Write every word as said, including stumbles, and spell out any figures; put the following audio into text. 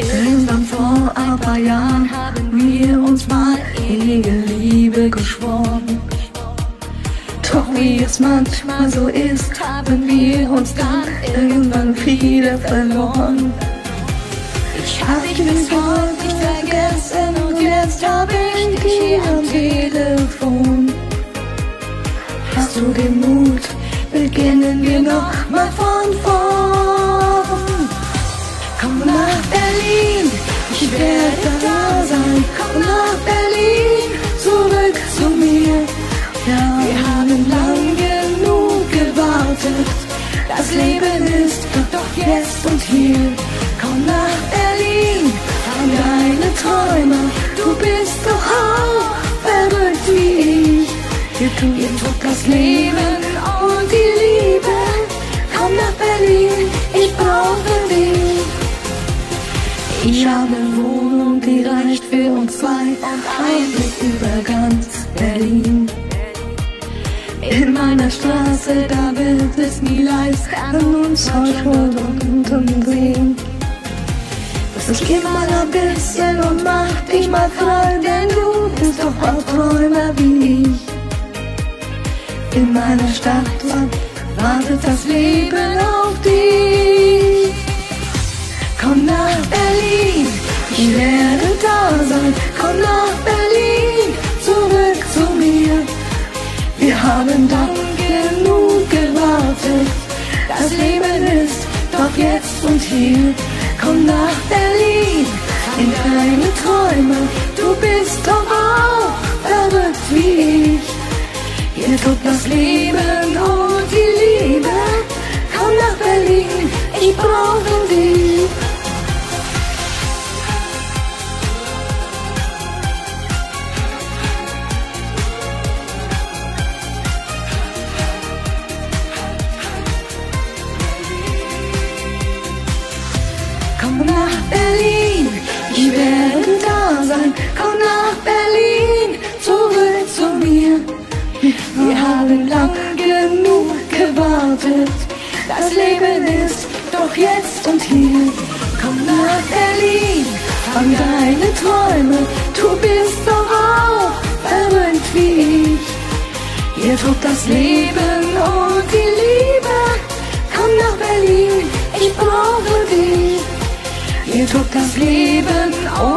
Irgendwann vor ein paar Jahren haben wir uns mal ewige Liebe geschworen. Doch wie es manchmal so ist, haben wir uns dann irgendwann wieder verloren. Ich hab dich bis heute nicht vergessen und jetzt hab ich dich hier am Telefon. Hast du den Mut, beginnen wir noch mal von vorn. Komm nach Berlin, ich werde da sein. Komm nach Berlin, zurück zu mir. Ja, wir haben lang genug gewartet. Das Leben ist doch jetzt und hier. Komm nach Berlin, fang deine Träume. Du bist doch auch verrückt wie ich. Hier tut das Leben und die Liebe. Komm nach Berlin, ich brauche dich. Ich habe eine Wohnung, die reicht für uns zwei und Einblick über ganz Berlin. In meiner Straße, da wird es nie leicht, kann uns heute unten sehen. Ich geh mal ein bisschen und mach dich mal frei, denn du bist doch ein Träumer wie ich. In meiner Stadt wartet das Leben auf dich. Komm nach Berlin, ich werde da sein. Komm nach Berlin, zurück zu mir. Wir haben lang genug gewartet. Das Leben ist doch jetzt und hier. Komm nach Berlin, in deine Träume. Du bist doch auch verrückt wie ich. Hier tut das Leben und die Liebe. Komm nach Berlin, ich brauche dich. Komm nach Berlin, ich werde da sein. Komm nach Berlin, zurück zu mir. Wir haben lang genug gewartet. Das Leben ist doch jetzt und hier. Komm nach Berlin, fang deine Träume. Du bist doch auch verrückt wie ich. Hier tut das Leben und die Liebe. Komm nach Berlin, ich brauche dich. Hier tut das Leben